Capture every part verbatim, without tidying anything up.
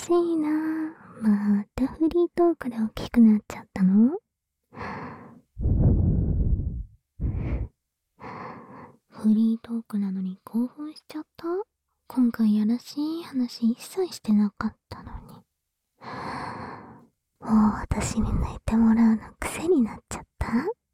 しいな。またフリートークで大きくなっちゃったの？フリートークなのに興奮しちゃった？今回やらしい話一切してなかったのに。もう私に抜いてもらうの癖になっちゃった？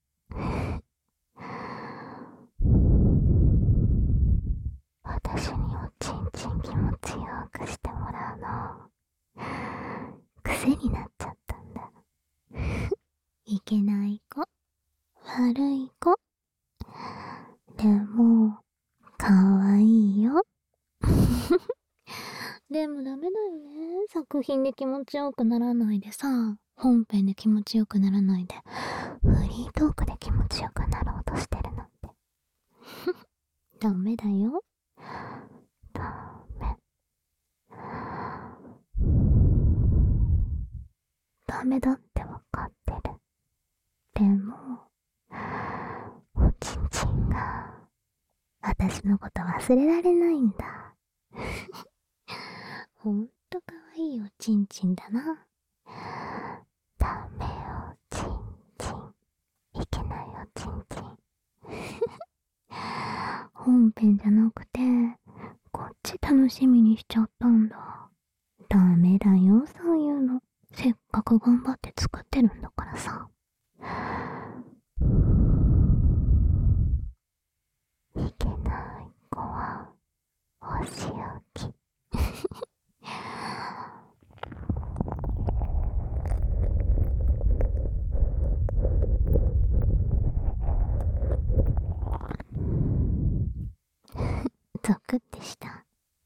私におちんちん気持ちよくしてもらうの癖になっちゃったんだ。いけない子、悪い子。でもかわいいよ。でもダメだよね。作品で気持ちよくならないでさ、本編で気持ちよくならないでフリートークで気持ちよくなろうとしてるなんて。ダメだよ。ダメ。ダメだってわかってる。でもおちんちんが私のこと忘れられないんだ。ほんとかわいいおちんちんだな。ダメおちんちん、いけないおちんちん。本編じゃなくてこっち楽しみにしちゃったんだ。ダメだよ、そういうの。せっかく頑張って作ってるんだからさ。いけない子はお仕置き。ゾクってした。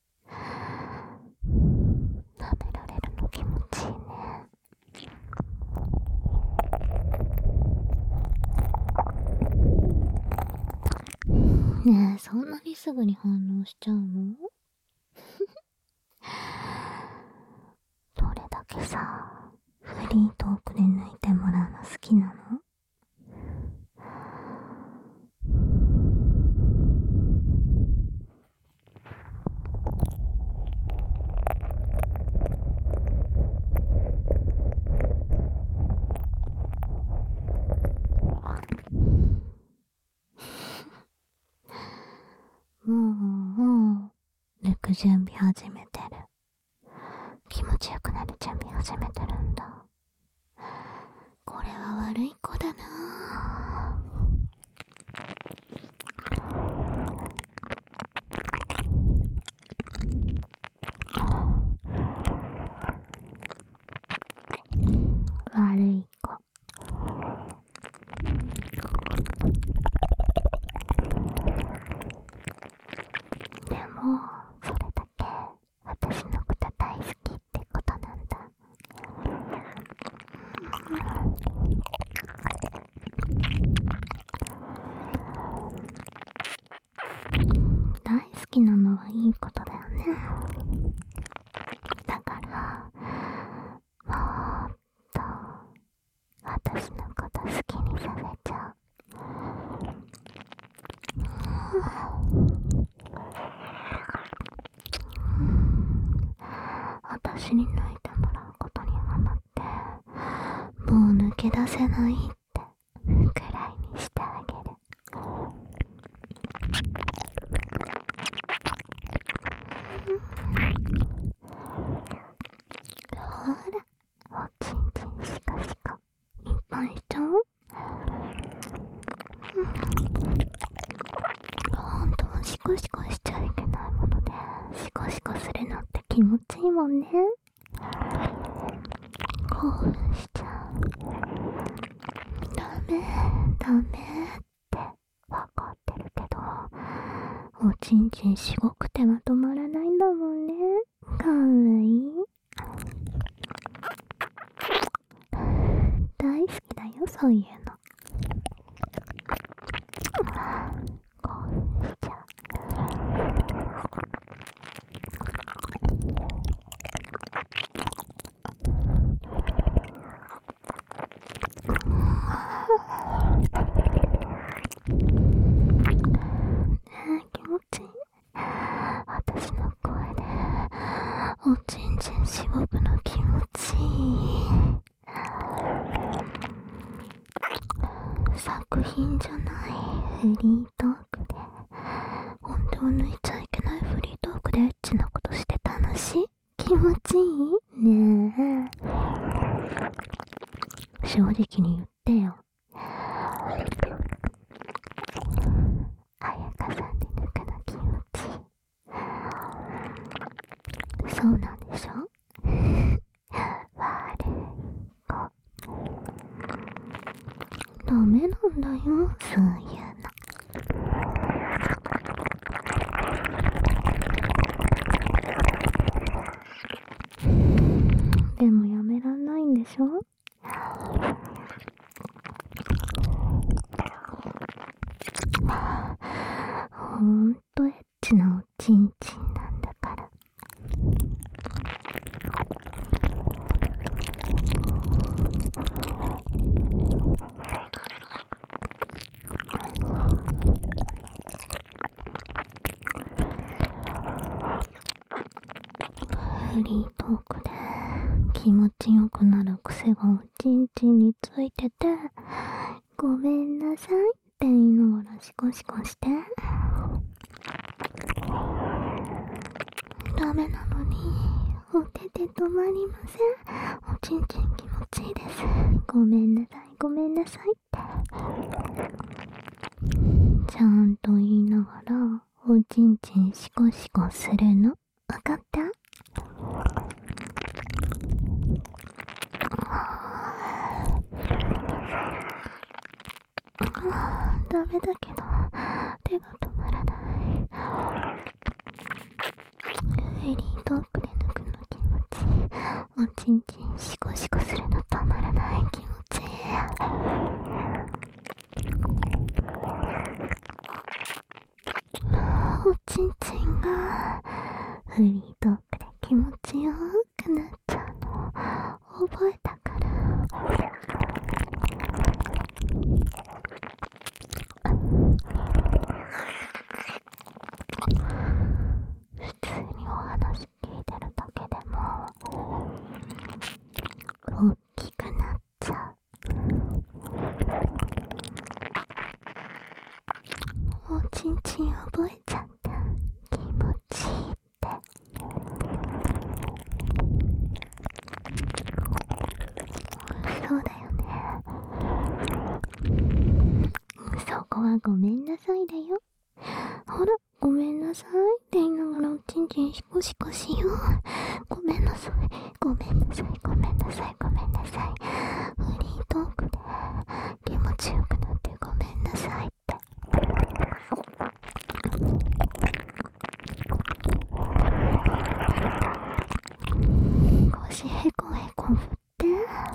舐められるの気持ちいいね。ねえ、そんなにすぐに反応しちゃうの？どれだけさ、フリートークで抜いてもらうの好きなの？もう、もう、抜く準備始めてる。気持ちよくなる準備始めてるんだ。これは悪い子だな。悪い子。でもそれだけ私のこと大好きってことなんだ。大好きなのはいいことだよね。だからもっと私のこと好きにさせちゃう。私に抜いてもらうことにハマって、もう抜け出せないってくらいにしてあげる。ほら、おちんちんしかしかいっぱいしちゃう？ほんとはシコシコしちゃいけないもので、シコシコするのって気持ちいいもんね。興奮しちゃう。ダメ、ダメってわかってるけど、おちんちんしごくては止まらないんだもんね。かわいい。大好きだよ、そういうの。興奮しちゃう。気持ちいい。私の声でおちんちんしごくの品じゃないフリートークで、本当は抜いちゃいけないフリートークでエッチなことして楽しい？気持ちいい？ねえ、正直に言ってよ。彩香さんで抜くの気持ちいい。そうなんでしょ？悪い子。ダメなんだよ、そういうの。でもやめらんないんでしょ？ほんとエッチなおちんちんなんだから。フリートークで気持ちよくなる癖がおちんちんについてて、ごめんなさいって言いながらシコシコして、ダメなのにお手で止まりません。おちんちん気持ちいいです。ごめんなさいごめんなさいってちゃんと言いながらおちんちんシコシコするの、わかった？ダメだけど手が止まらない。フリートークで抜くの気持ちいい。おちんちんシコシコするの止まらない気持ちいい。おちんちんがフリートークで気持ちよくなっちゃうの覚えたから。普通にお話聞いてるだけでも大きくなっちゃう。おちんちん覚えちゃった。気持ちいいって。そうだよね。そこはごめんなさいだよ。ほら、ごめんなさいって言いながらおちんちんシコシコしよう。ごめんなさいごめんなさいごめんなさいごめんなさい。フリートークで気持ちよくなってごめんなさいって。腰へこへこ振って、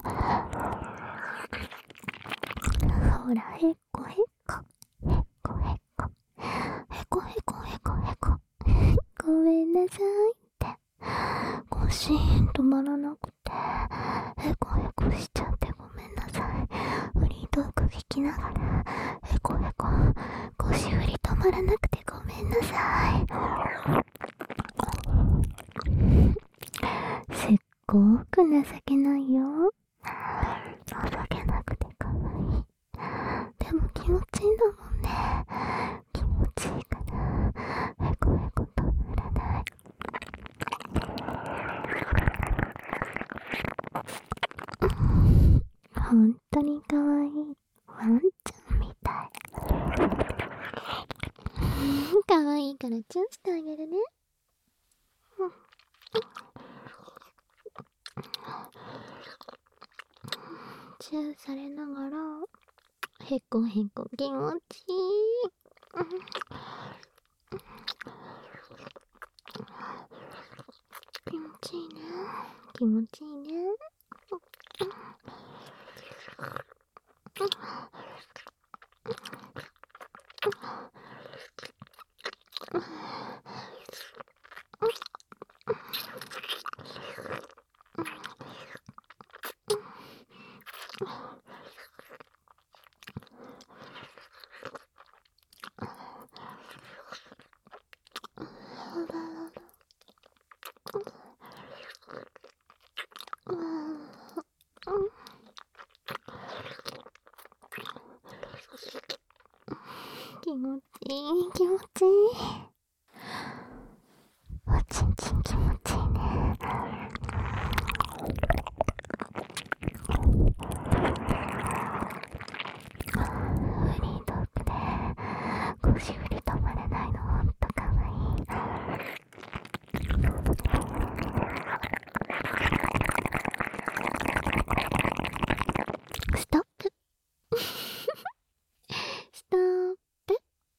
ほらへこへこへこへこへこへこへこへこごめんなさいって腰止まらなくてへこへこしちゃってごめんなさい。フリートーク聞きながらへこへこ腰振り止まらなくてごめんなさい。すっごく情けないよ。情けなくてかわいい。でも気持ちいいんだもんね。気持ちいいからへこへこ止まらない。本当にかわいいワンちゃんみたい。かわいいからチュンしてあげるね。チュンされながらへこへこ気持ちいい。気持ちいいね気持ちいいね。 気持ちいい。おちんちん気持ちいいね。フリートークで腰振り止まらないのほんとかわいい。ストップストップ。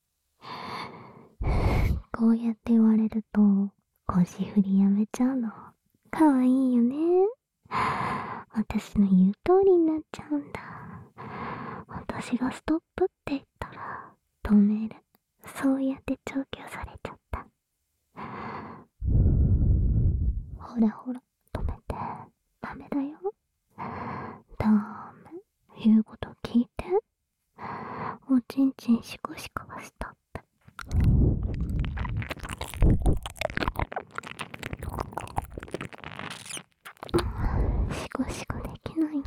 こうやって言われると腰振りやめちゃうのかわいいよね。私の言う通りになっちゃうんだ。私がストップって言ったら止める。そうやって調教されちゃった。ほらほら止めて。ダメだよ。ダメ。言うこと聞いて。おちんちんシコシコはストップ。シコシコできないのに。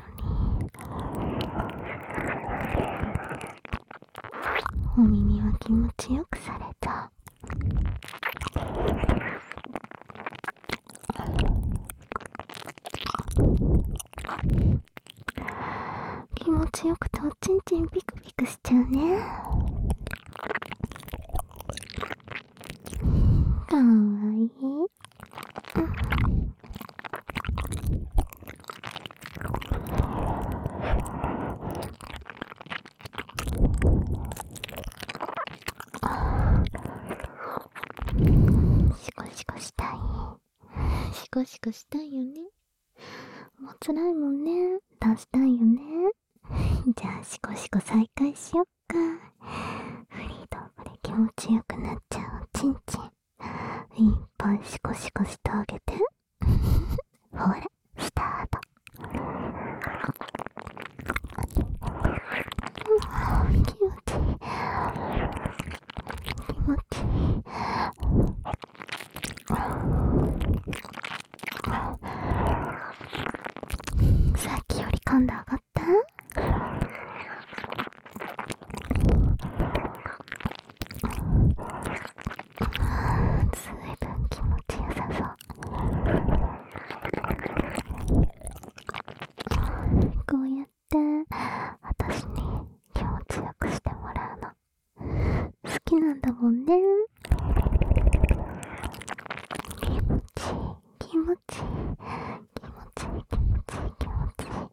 お耳は気持ちよくされた。気持ちよくておちんちんピクピクしちゃうね。かわいい。シコシコしたい。シコシコしたいよね。もう辛いもんね。出したいよね。じゃあシコシコ再開しよっか。フリートークで気持ちよくなっちゃうおちんちん。いっぱいシコシコしてあげて。ほら、スタート。気持ちいい。気持ちいい。さっきより感度上がった？ずいぶん気持ちよさそう。こうやって私に気持ちよくしてもらうの好きなんだもんね。気持ちいい気持ちいい気持ちいい気持ちいい気持ちいい。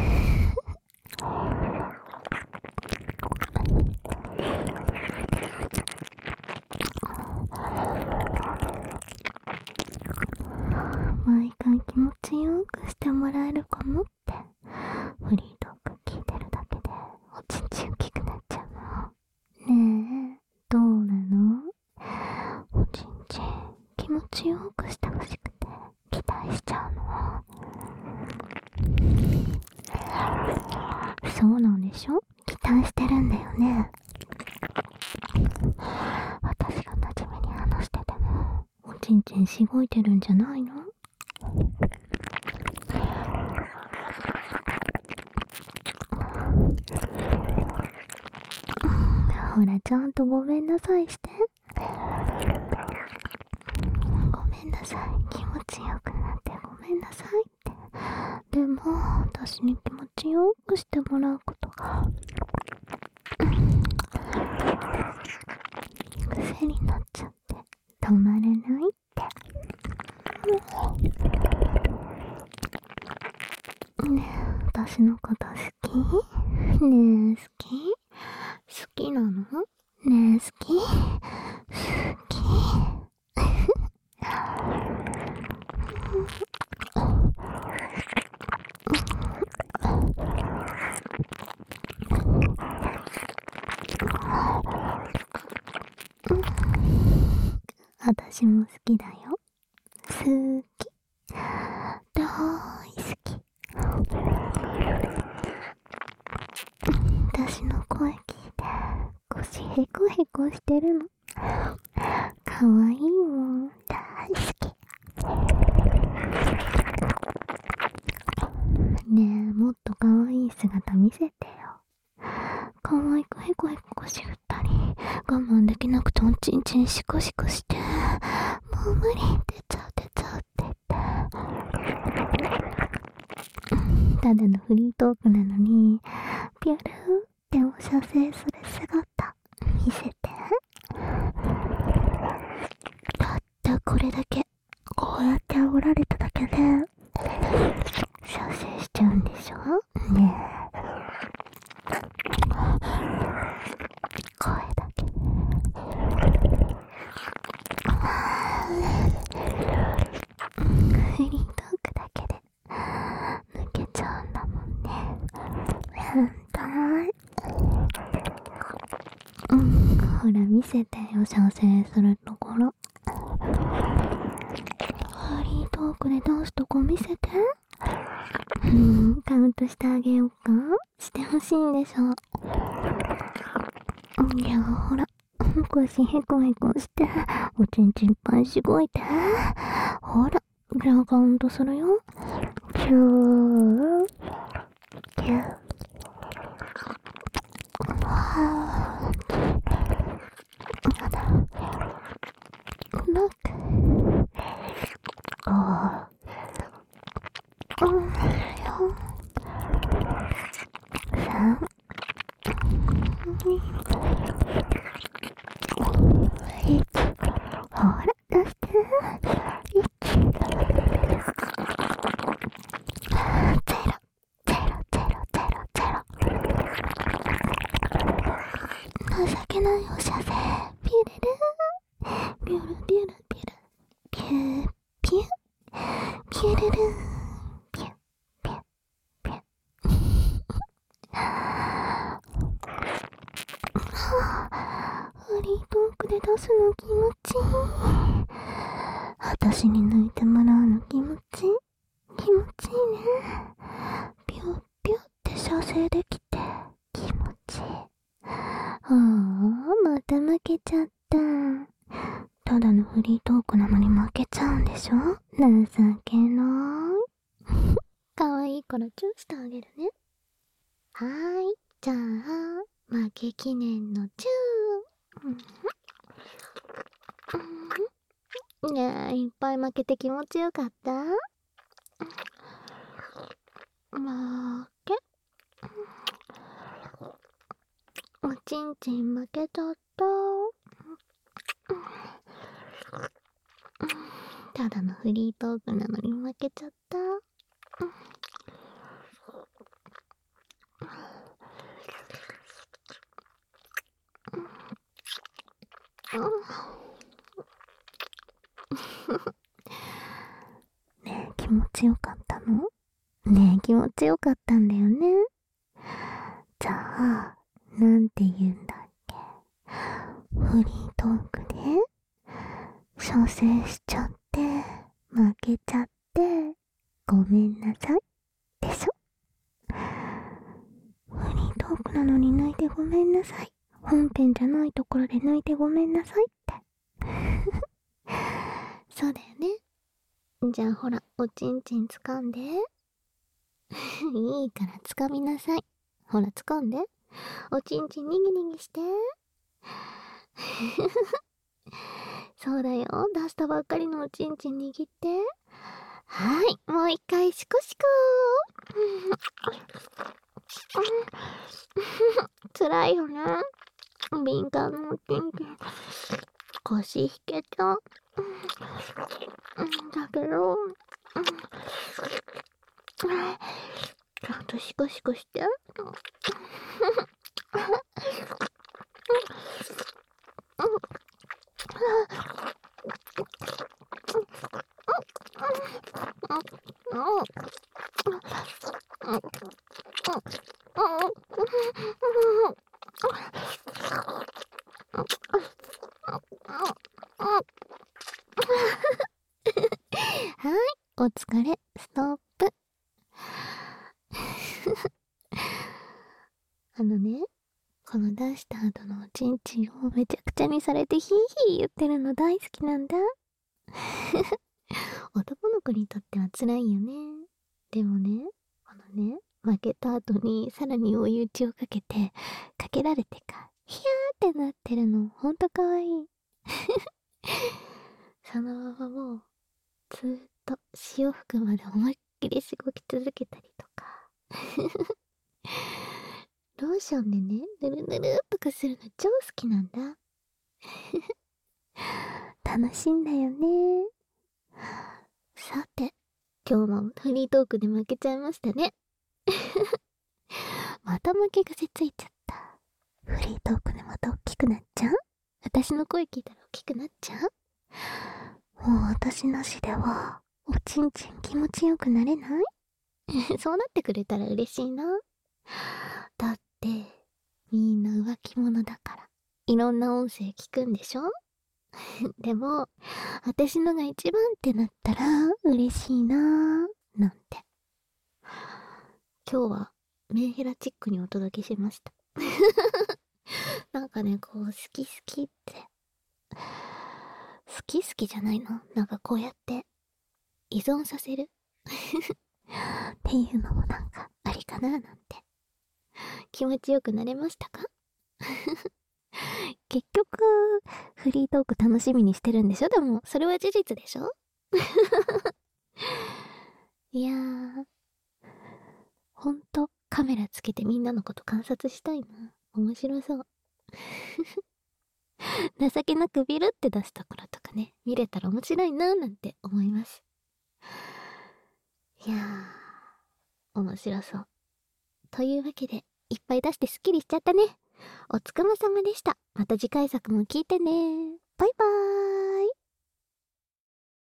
毎回気持ちよくしてもらえるかもってフリートーク聞いてるだけでおちんちん大きくなっちゃうの。ねえ、どうなの？おちんちん気持ちよくしてほしくて期待しちゃうの。そうなんでしょ？期待してるんだよね。私が真面目に話しててもおちんちんしごいてるんじゃないの？ほらちゃんとごめんなさいして。ごめんなさい。気持ちよくなってごめんなさいって。でも私に気持ちよくしてもらうことが癖になっちゃって止まれないって。ねえ、私のこと好き？ねえ、好き？好きなの？ねえ、好き？好き？私も好きだよ。好き。大好き。私の声聞いて腰ヘコヘコしてるのかわいいもん。大好き。ねえ、もっとかわいい姿見せてよ。かわいくヘコヘコ腰振ったり我慢できなくておちちんちんシコシコして、もう無理、出ちゃう出ちゃうって言って。ただのフリートークなのに、ピュルーってお射精する姿、見せて。たったこれだけ、こうやって煽られただけで、射精しちゃうんでしょねえ。声だけ。フリートークだけで抜けちゃうんだもんね。変態。うん、ほら見せてよ、射精するところ。フリートークで出すとこ見せて。うん、カウントしてあげようか。してほしいんでしょ。いや、ほら、腰へこへこして、おちんちんいっぱいしごいて。ほら、じゃあカウントするよ。きゅう、きゅう、はぁ、やだ、ろく、ご、よん、さん、に、いち、ほら、出して、いち、ゼロ、ゼロ、ゼロ、ゼロ、ゼロ。情けないお射精。ピュルルー。ピュルピュルピュル。ピューピュー。ピュルルー。ピューピューピュー。フリートークで出すの気持ちいい。私に抜いてもらうの気持ちいい。気持ちいいね。ピューピューって射精できて気持ちいい。ああ、また負けちゃった。ただのフリートークなのに負けちゃうんでしょ？情けない。かわいいからチューしてあげるね。はーい。じゃあ、負け記念のチュー。ねえ、いっぱい負けて気持ちよかった？負け。おちんちん負けちゃった。ただのフリートークなのに負けちゃった。ねえ、気持ちよかったの？ねえ、気持ちよかったんだよね。じゃあ、なんて言うんだっけ。フリートークで射精しちゃって負けちゃってごめんなさいでしょ。フリートークなのに抜いてごめんなさい、本編じゃないところで抜いてごめんなさいってそうだよね。じゃあほら、おちんちん掴んでいいから掴みなさい。ほら掴んで、おちんちんにぎにぎしてそうだよ、出したばっかりのおちんちん握って。はい、もう一回シコシコつらいよね、敏感のおちんちん。腰引けちゃう。だけどちゃんとシコシコしてはい、お疲れ、ストップ。あのね、この出した後のおちんちんをめちゃくちゃにされてヒーヒー言ってるの大好きなんだ。男の子にとっては辛いよね。でもね、このね、負けた後にさらに追い打ちをかけて、かけられてか、ヒヤーってなってるのほんとかわいい。 潮吹くまで思いっきりしごき続けたりとか。ローションでね、ぬるぬるとかするの超好きなんだ。楽しいんだよね。さて、今日もフリートークで負けちゃいましたね。また負け癖ついちゃった。フリートークでまた大きくなっちゃう？私の声聞いたら大きくなっちゃう？もう私なしでは、おちんちん気持ちよくなれない？そうなってくれたら嬉しいな。だって、みんな浮気者だから、いろんな音声聞くんでしょ？でも、私のが一番ってなったら嬉しいなぁ、なんて。今日はメンヘラチックにお届けしました。なんかね、こう、好き好きって、好き好きじゃないの？なんかこうやって、依存させるっていうのもなんかありかななんて。気持ちよくなれましたか？結局、フリートーク楽しみにしてるんでしょ？でも、それは事実でしょ？いやー、ほんと、カメラつけてみんなのこと観察したいな。面白そう。情けなくビルって出すところとかね、見れたら面白いななんて思います。いやー、面白そう。というわけで、いっぱい出してスッキリしちゃったね。お疲れ様でした。また次回作も聞いてね。バイバーイ。